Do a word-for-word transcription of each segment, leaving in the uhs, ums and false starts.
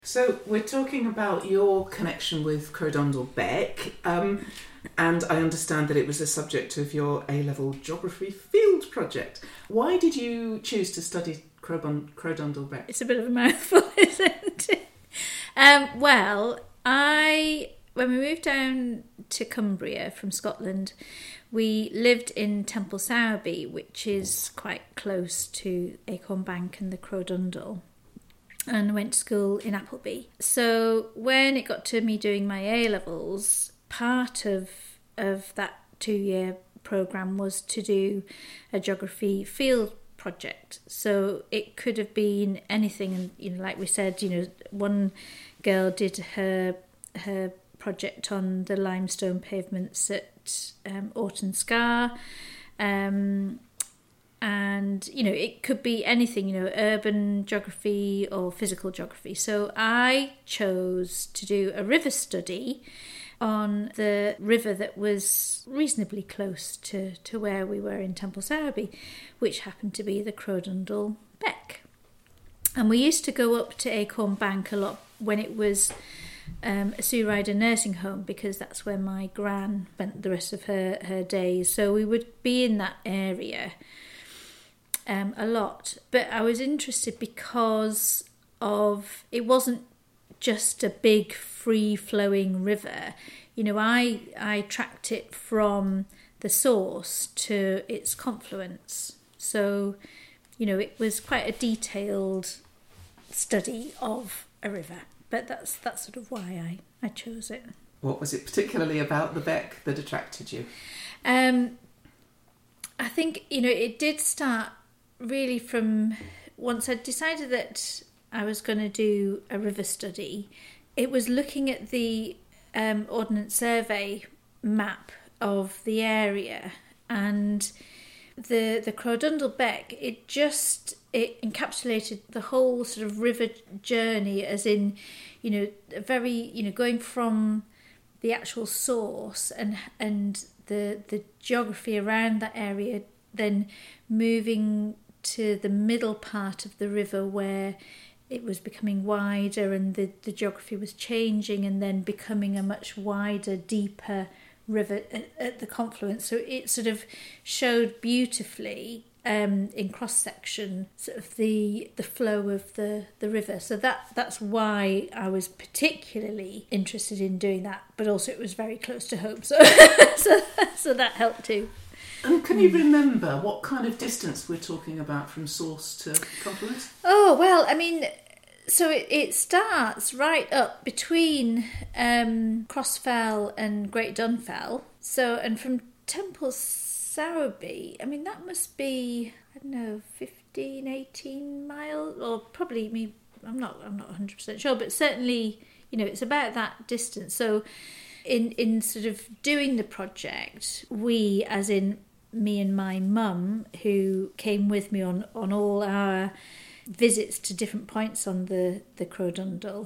So we're talking about your connection with Crowdundle Beck, um, and I understand that it was the subject of your A-level geography field project. Why did you choose to study Crowdun- Crowdundle Beck? It's a bit of a mouthful, isn't it? Um, well, I when we moved down to Cumbria from Scotland, we lived in Temple Sowerby, which is quite close to Acorn Bank and the Crowdundle, and went to school in Appleby. So when it got to me doing my A-levels, part of of that two-year programme was to do a geography field project. So it could have been anything, and you know, like we said, you know, one girl did her her project on the limestone pavements at um, Orton Scar. Um, And, you know, it could be anything, you know, urban geography or physical geography. So I chose to do a river study on the river that was reasonably close to, to where we were in Temple Sowerby, which happened to be the Crowdundle Beck. And we used to go up to Acorn Bank a lot when it was um, a Sue Ryder nursing home, because that's where my gran spent the rest of her, her days. So we would be in that area Um, a lot, but I was interested because of it wasn't just a big free-flowing river. You know, I I tracked it from the source to its confluence, so you know it was quite a detailed study of a river. But that's that's sort of why I I chose it. What was it particularly about the Beck that attracted you? Um, I think you know it did start really from once I'd decided that I was going to do a river study. It was looking at the um, Ordnance Survey map of the area, and the the Crowdundle Beck, it just it encapsulated the whole sort of river journey, as in, you know, a very, you know, going from the actual source and and the the geography around that area, then moving to the middle part of the river where it was becoming wider and the, the geography was changing, and then becoming a much wider, deeper river at, at the confluence. So it sort of showed beautifully um, in cross-section sort of the the flow of the, the river. So that that's why I was particularly interested in doing that, but also it was very close to home, so so, so that helped too. And can you remember what kind of distance we're talking about from source to confluence? Oh, well, I mean, so it, it starts right up between um, Crossfell and Great Dunfell. So, and from Temple Sowerby, I mean, that must be, I don't know, fifteen, eighteen miles, or probably, I mean, I'm not, I'm not one hundred percent sure, but certainly, you know, it's about that distance. So in, in sort of doing the project, we, as in me and my mum, who came with me on, on all our visits to different points on the, the Crowdundle,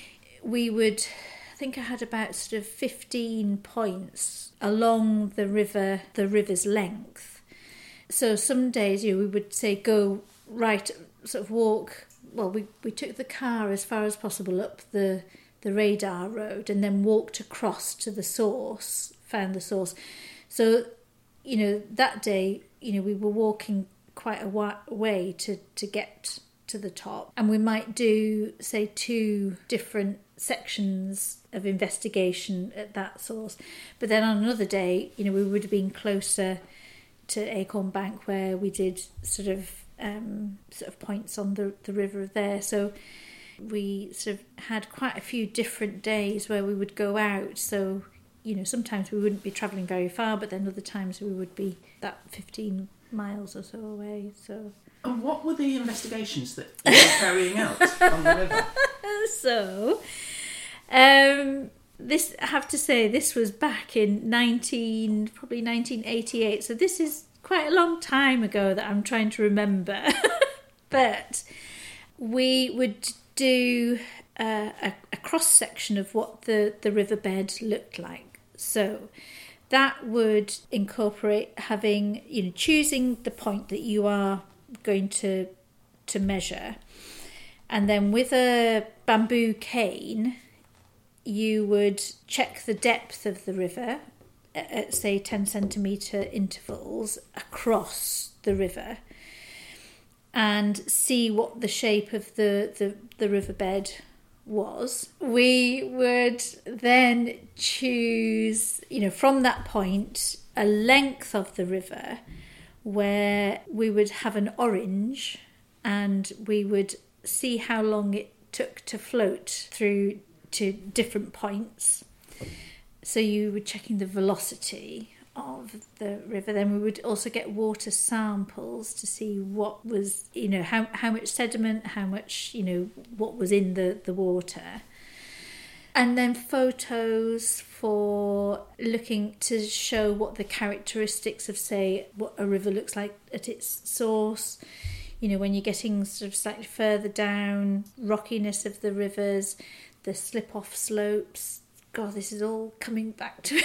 we would, I think I had about sort of fifteen points along the river, the river's length. So some days, you know, we would say go right, sort of walk, well, we, we took the car as far as possible up the, the radar road, and then walked across to the source, found the source. So, you know, that day, you know, we were walking quite a way to, to get to the top. And we might do, say, two different sections of investigation at that source. But then on another day, you know, we would have been closer to Acorn Bank, where we did sort of um, sort of points on the, the river there. So we sort of had quite a few different days where we would go out. So, you know, sometimes we wouldn't be travelling very far, but then other times we would be that fifteen miles or so away. So, and what were the investigations that you were carrying out on the river? So, um, this I have to say, this was back in nineteen, probably nineteen eighty-eight. So this is quite a long time ago that I'm trying to remember. But we would do uh, a, a cross section of what the the riverbed looked like. So that would incorporate having, you know, choosing the point that you are going to to measure, And then with a bamboo cane, you would check the depth of the river at, say, ten centimetre intervals across the river and see what the shape of the, the, the riverbed was. We would then choose, you know, from that point, a length of the river where we would have an orange and we would see how long it took to float through to different points. So you were checking the velocity of the river. Then we would also get water samples to see what was, you know, how, how much sediment, how much, you know, what was in the, the water. And then photos for looking to show what the characteristics of, say, what a river looks like at its source. You know, when you're getting sort of slightly further down, rockiness of the rivers, the slip-off slopes. God, this is all coming back to me.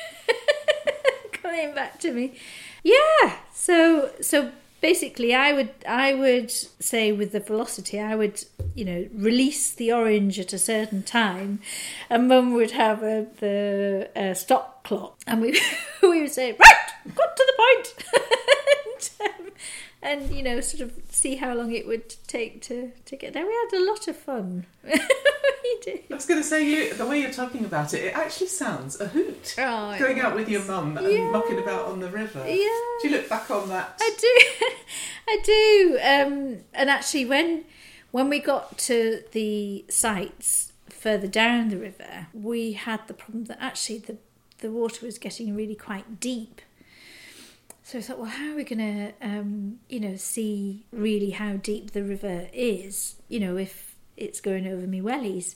coming back to me. Yeah. So, so basically, I would, I would say with the velocity, I would, you know, release the orange at a certain time, and Mum would have a the a stop clock, and we we would say, right, got to the point. and, um, and you know, sort of see how long it would take to, to get there. We had a lot of fun. We did. I was going to say, you, the way you're talking about it, it actually sounds a hoot. Oh, Going out with your mum and yeah. mucking about on the river. Yeah. Do you look back on that? I do. I do. Um, and actually, when when we got to the sites further down the river, we had the problem that actually the, the water was getting really quite deep. So I thought, well, how are we going to, um, you know, see really how deep the river is, you know, if it's going over me wellies.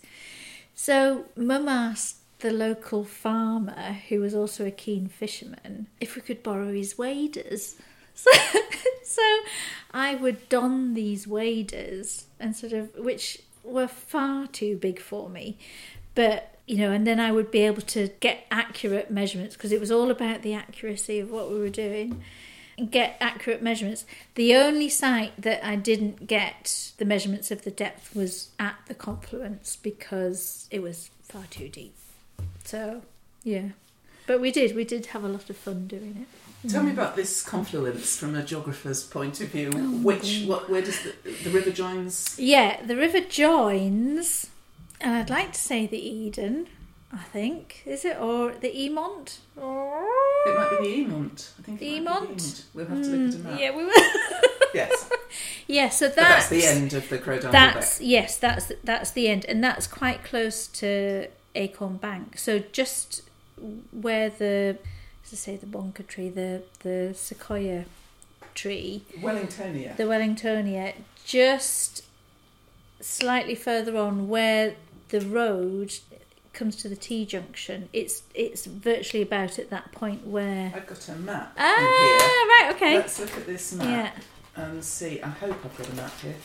So Mum asked the local farmer, who was also a keen fisherman, if we could borrow his waders. So, so I would don these waders, and sort of, which were far too big for me, but you know, and then I would be able to get accurate measurements, because it was all about the accuracy of what we were doing, and get accurate measurements. The only site that I didn't get the measurements of the depth was at the confluence, because it was far too deep. So, yeah. But we did, we did have a lot of fun doing it. Tell me about this confluence from a geographer's point of view. Oh, Which, what, where does the, the river joins? Yeah, the river joins, and I'd like to say the Eden, I think. Is it? Or the Eamont? Or... It might be the Eamont. I think it The might be Eamont? the Eamont. We'll have to look at a map. Yeah, we will. Yes. Yeah, so that's... But that's the end of the Crowdundle That's, Beck. yes, that's, that's the end. And that's quite close to Acorn Bank. So just where the, as I say, the bonker tree, the, the sequoia tree... Wellingtonia. The Wellingtonia, just slightly further on where the road comes to the T-junction, it's it's virtually about at that point where... I've got a map Ah, in here. right, okay. Let's look at this map Yeah. and see. I hope I've got a map here.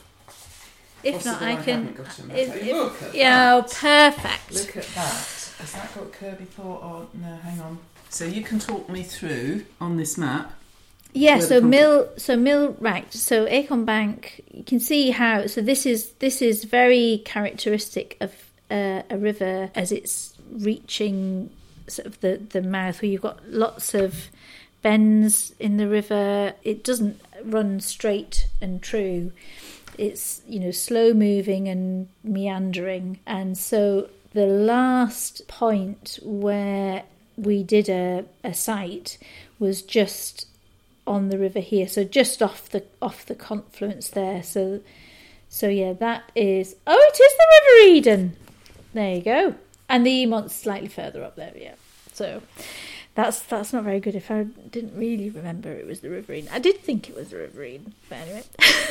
If Possible not, I I can... haven't got a map. if- if- Look at yeah, oh, that. perfect. Look at that. Has that got Kirby Thorpe or... No, hang on. So you can talk me through on this map. Yeah, Where so the Mill, so Mill, right. So Acorn Bank, you can see how. So this is this is very characteristic of uh, a river as it's reaching sort of the the mouth, where you've got lots of bends in the river. It doesn't run straight and true. It's, you know, slow moving and meandering, and so the last point where we did a, a site was just on the river here, so just off the off the confluence there. So, so yeah, that is. Oh, it is the River Eden. There you go, and the Eamont's slightly further up there. Yeah, so that's that's not very good. If I didn't really remember it was the River Eden, I did think it was the River Eden, but anyway,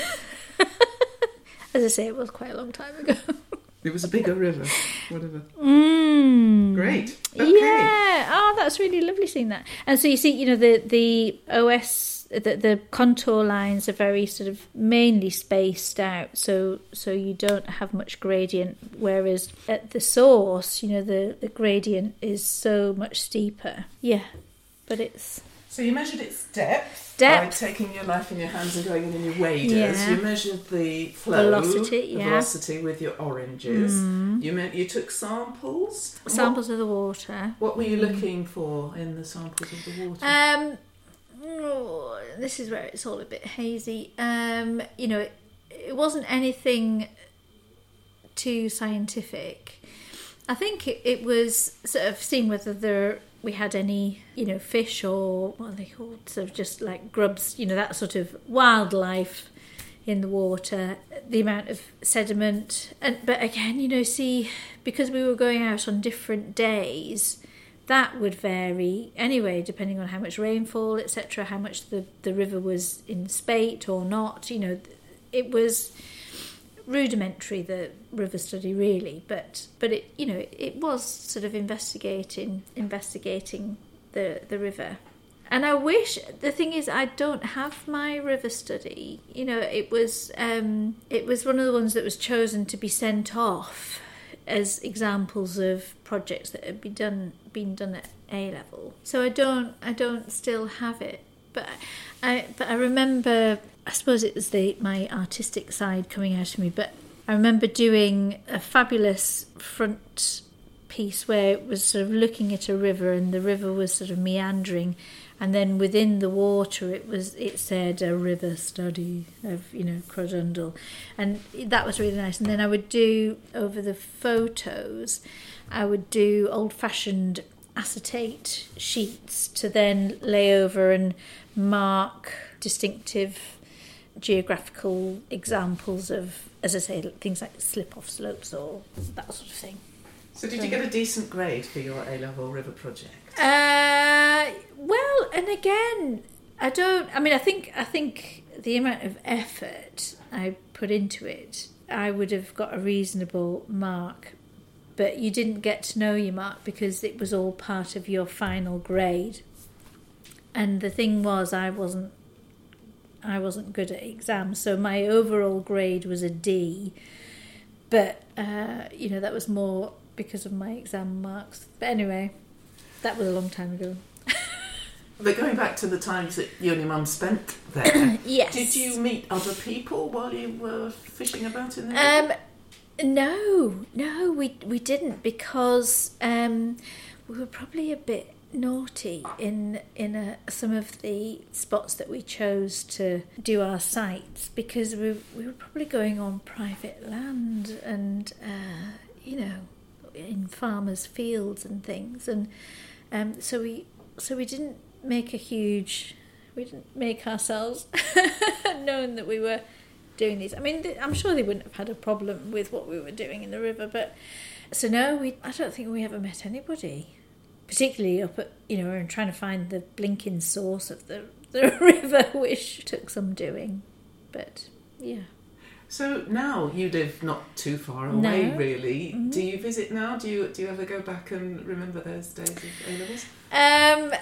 as I say, it was quite a long time ago. It was a bigger river, whatever. Mm. Great. Okay. Yeah. Oh, that's really lovely seeing that. And so you see, you know, the the O S, the, the contour lines are very sort of mainly spaced out, so so you don't have much gradient. Whereas at the source, you know, the, the gradient is so much steeper. Yeah, but it's So you measured its depth, Depth. by taking your knife in your hands and going in and you weighed Yeah. it. You measured the flow, Velocity, the yeah. velocity with your oranges. Mm. You meant you took samples. Samples of the water. What, what were you looking for in the samples of the water? Um, oh, this is where it's all a bit hazy. Um, you know, it, it wasn't anything too scientific. I think it, it was sort of seeing whether there we had any, you know, fish or what are they called, sort of just like grubs, you know, that sort of wildlife in the water, the amount of sediment. And but again, you know, see, because we were going out on different days, that would vary anyway, depending on how much rainfall, et cetera, how much the, the river was in spate or not. You know, it was rudimentary, the river study, really, but but it, you know, it, it was sort of investigating investigating the the river. And I wish, the thing is, I don't have my river study. You know, it was um, it was one of the ones that was chosen to be sent off as examples of projects that had been done been done at A level. So I don't I don't still have it. But I but I remember, I suppose it was the my artistic side coming out of me, but I remember doing a fabulous front piece where it was sort of looking at a river and the river was sort of meandering, and then within the water it was it said a river study of, you know, Crowdundle, and that was really nice. And then I would do over the photos, I would do old-fashioned acetate sheets to then lay over and mark distinctive geographical examples of, as I say, things like slip-off slopes or that sort of thing. So did you get a decent grade for your A-level river project? Uh, well, and again, I don't. I mean, I think I think the amount of effort I put into it, I would have got a reasonable mark. But you didn't get to know your mark because it was all part of your final grade. And the thing was, I wasn't, I wasn't good at exams, so my overall grade was a D. But uh, you know, that was more because of my exam marks. But anyway, that was a long time ago. But going back to the times that you and your mum spent there, yes. Did you meet other people while you were fishing about in the Um. river? No, no, we we didn't, because um, we were probably a bit naughty in in a, some of the spots that we chose to do our sites, because we we were probably going on private land and uh, you know, in farmers' fields and things, and um, so we so we didn't make a huge we didn't make ourselves known that we were doing these. I mean, I'm sure they wouldn't have had a problem with what we were doing in the river, but so no, we I don't think we ever met anybody, particularly up at, you know, and trying to find the blinking source of the, the river, which took some doing, but yeah. So now you live not too far away, No. really. Mm-hmm. Do you visit now? Do you do you ever go back and remember those days of A-levels? Um,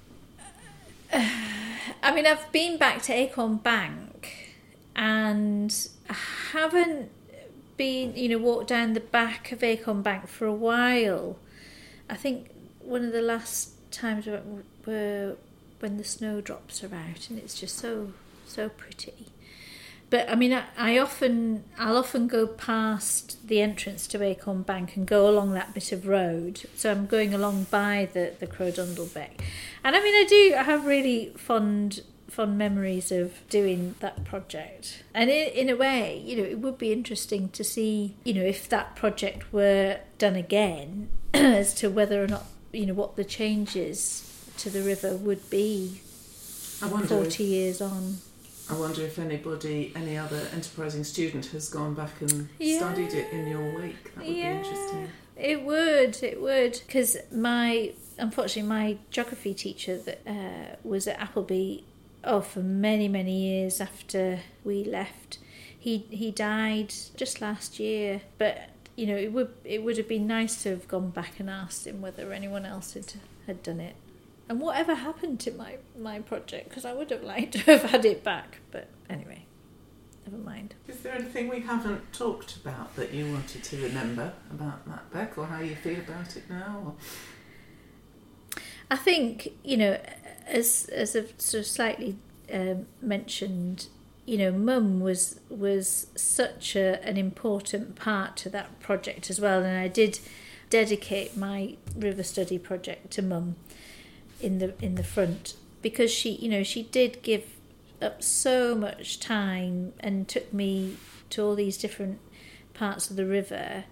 I mean, I've been back to Acorn Bank, and I haven't been, you know, walked down the back of Acorn Bank for a while. I think one of the last times were, were when the snowdrops are out, and it's just so so pretty. But I mean, I, I often, I'll often go past the entrance to Acorn Bank and go along that bit of road. So I'm going along by the, the Crowdundle Beck. And I mean, I do, I have really fond, fond memories of doing that project. And in, in a way, you know, it would be interesting to see, you know, if that project were done again, as to whether or not, you know, what the changes to the river would be I wonder forty if, years on. I wonder if anybody, any other enterprising student has gone back and Yeah. studied it in your wake. That would Yeah. be interesting. It would, it would, because my, unfortunately, my geography teacher that uh, was at Appleby, oh, for many, many years after we left, he he died just last year. But you know, it would it would have been nice to have gone back and asked him whether anyone else had had done it, and whatever happened to my my project, because I would have liked to have had it back. But anyway. Never mind. Is there anything we haven't talked about that you wanted to remember about that Beck, or how you feel about it now? Or? I think, you know, as as I've sort of slightly um, mentioned, you know, Mum was was such a, an important part to that project as well, and I did dedicate my river study project to Mum in the in the front, because she, you know, she did give up so much time and took me to all these different parts of the river,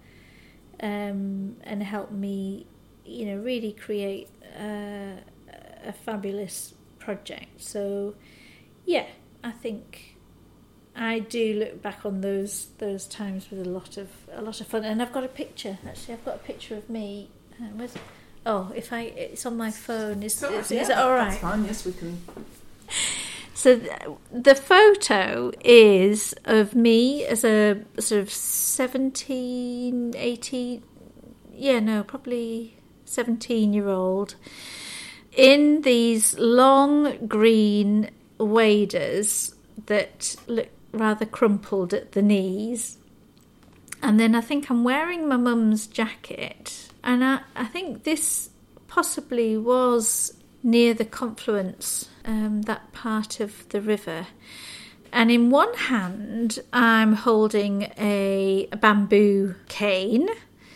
um, and helped me, you know, really create uh, a fabulous project. So, yeah, I think I do look back on those those times with a lot of a lot of fun. And I've got a picture. Actually, I've got a picture of me. Uh, where's, oh, if I it's on my phone. Is, so, is, yeah, is it all right? That's fine. Yes, we can. So the photo is of me as a sort of seventeen, eighteen, yeah, no, probably seventeen-year-old in these long green waders that look rather crumpled at the knees. And then I think I'm wearing my mum's jacket. And I, I think this possibly was near the confluence, um, that part of the river. And in one hand, I'm holding a, a bamboo cane.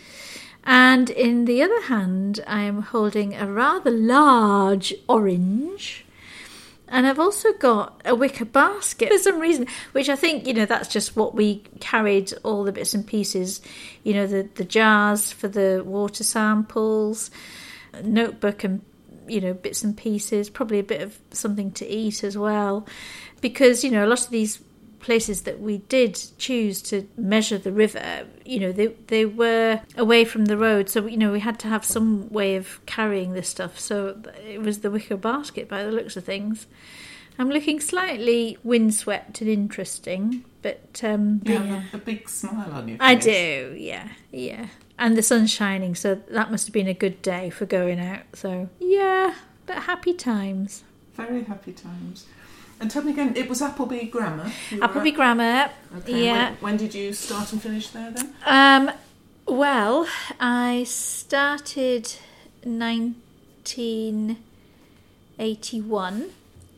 And in the other hand, I'm holding a rather large orange. And I've also got a wicker basket for some reason, which I think, you know, that's just what we carried, all the bits and pieces, you know, the, the jars for the water samples, a notebook and, you know, bits and pieces, probably a bit of something to eat as well. Because, you know, a lot of these places that we did choose to measure the river, you know, they they were away from the road, so, you know, we had to have some way of carrying this stuff. So it was the wicker basket by the looks of things. I'm looking slightly windswept and interesting, but um You yeah. have a, a big smile on your face. I do, yeah, yeah. And the sun's shining, so that must have been a good day for going out. So yeah, but happy times. Very happy times. And tell me again, it was Appleby Grammar? You were Appleby at? Grammar, Okay. yeah. When, when did you start and finish there then? Um, well, I started nineteen eighty-one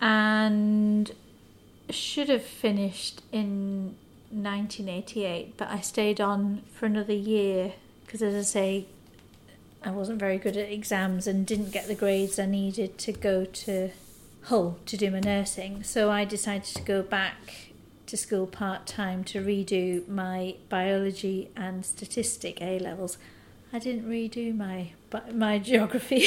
and should have finished in nineteen eighty-eight, but I stayed on for another year because, as I say, I wasn't very good at exams and didn't get the grades I needed to go to Hull to do my nursing. So I decided to go back to school part-time to redo my biology and statistic A-levels. I didn't redo my my geography.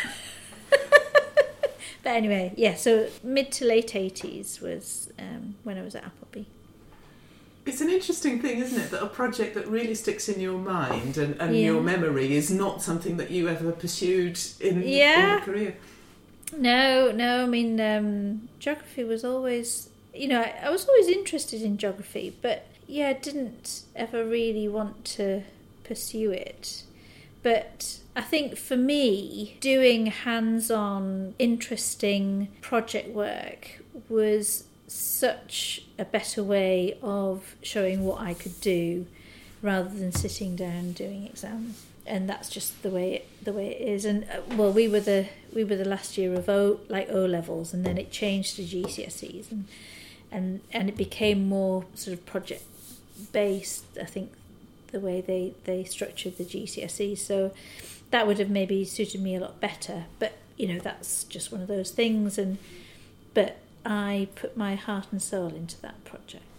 But anyway, yeah, so mid to late eighties was um, when I was at Appleby. It's an interesting thing, isn't it, that a project that really sticks in your mind and, and Yeah. your memory is not something that you ever pursued in, Yeah. in your career. No, no, I mean, um, geography was always, you know, I, I was always interested in geography, but yeah, I didn't ever really want to pursue it. But I think for me, doing hands-on, interesting project work was such a better way of showing what I could do rather than sitting down doing exams. And that's just the way it, the way it is. And uh, well, we were the we were the last year of O like O levels, and then it changed to G C S Es, and and and it became more sort of project based. I think the way they they structured the G C S Es, so that would have maybe suited me a lot better. But you know, that's just one of those things. And but I put my heart and soul into that project.